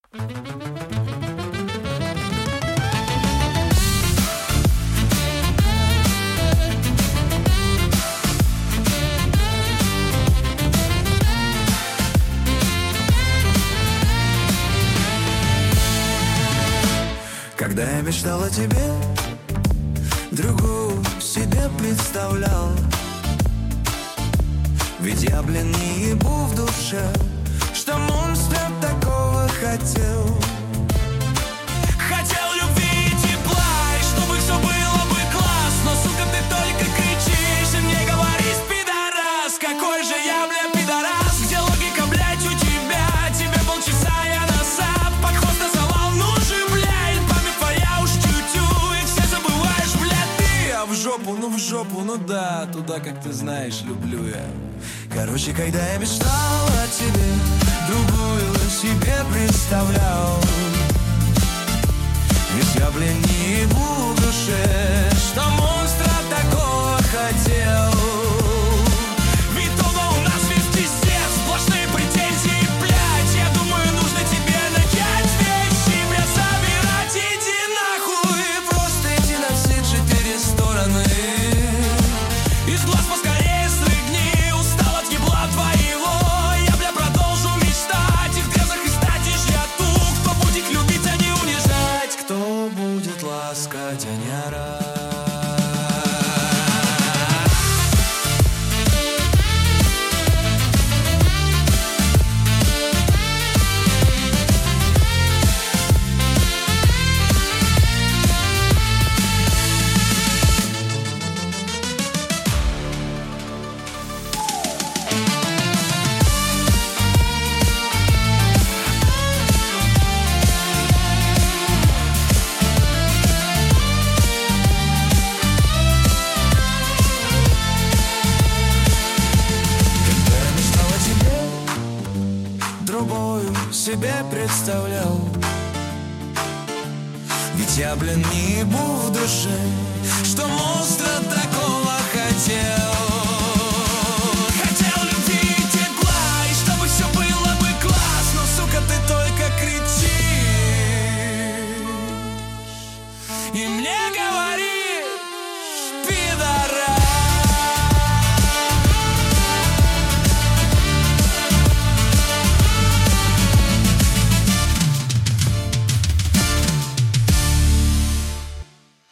Когда я мечтал о тебе, другую себе представлял. Ведь я, блин, не ебу в душе, что монстра такого хотел. Хотел любви и тепла, и чтобы все было бы классно. Сука, ты только кричишь и мне говоришь: пидорас. Какой же я, бля, пидорас? Где логика, блядь, у тебя? Тебе полчаса, я на сап под хвост называл. Ну же, блядь, память твоя уж тю-тю, и все забываешь, блядь, ты. А в жопу, ну да, туда, как ты знаешь, люблю я. Короче, когда я мечтал о тебе, другую себе представлял. Ведь я, блин, не ебу в душе, что монстра такого хотел. Ведь дома у нас весь пиздец, сплошные претензии, блядь. Я думаю, нужно тебе начать вещи, бля, собирать. Иди нахуй, просто иди на все 4 стороны. Из глаз поскорее срыгни, устал от ебла твоего. Я, бля, продолжу мечтать и в грязах истатишь я ту, кто будет любить, а не унижать, кто будет ласкать, а не орать. Другую себе представлял. Ведь я, блин, не ебу в душе, что монстра такого хотел.